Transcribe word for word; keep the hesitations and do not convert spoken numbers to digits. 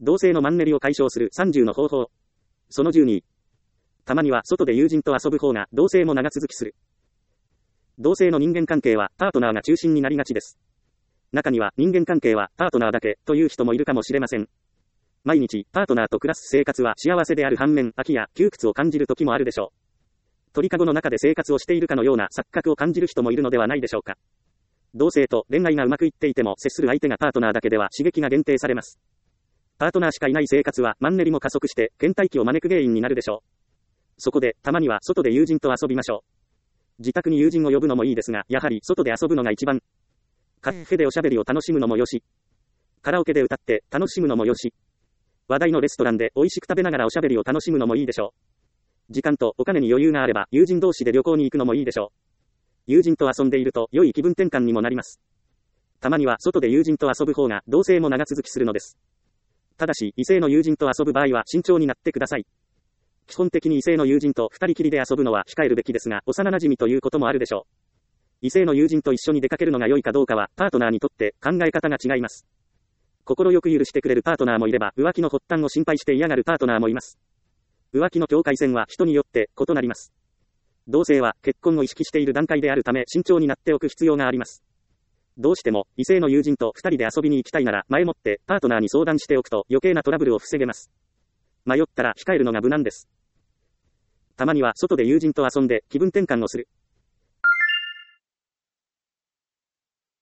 同性のマンネリを解消するさんじゅうの方法。そのじゅうに。たまには外で友人と遊ぶ方が同性も長続きする。同性の人間関係はパートナーが中心になりがちです。中には人間関係はパートナーだけという人もいるかもしれません。毎日パートナーと暮らす生活は幸せである反面、飽きや窮屈を感じる時もあるでしょう。鳥かごの中で生活をしているかのような錯覚を感じる人もいるのではないでしょうか。同性と恋愛がうまくいっていても接する相手がパートナーだけでは刺激が限定されます。パートナーしかいない生活はマンネリも加速して倦怠期を招く原因になるでしょう。そこでたまには外で友人と遊びましょう。自宅に友人を呼ぶのもいいですが、やはり外で遊ぶのが一番。カフェでおしゃべりを楽しむのもよし。カラオケで歌って楽しむのもよし。話題のレストランで美味しく食べながらおしゃべりを楽しむのもいいでしょう。時間とお金に余裕があれば友人同士で旅行に行くのもいいでしょう。友人と遊んでいると良い気分転換にもなります。たまには外で友人と遊ぶ方が同性も長続きするのです。ただし異性の友人と遊ぶ場合は慎重になってください。基本的に異性の友人と二人きりで遊ぶのは控えるべきですが、幼馴染ということもあるでしょう。異性の友人と一緒に出かけるのが良いかどうかはパートナーにとって考え方が違います。心よく許してくれるパートナーもいれば、浮気の発端を心配して嫌がるパートナーもいます。浮気の境界線は人によって異なります。同性は結婚を意識している段階であるため慎重になっておく必要があります。どうしても異性の友人と二人で遊びに行きたいなら前もってパートナーに相談しておくと余計なトラブルを防げます。迷ったら控えるのが無難です。たまには外で友人と遊んで気分転換をする。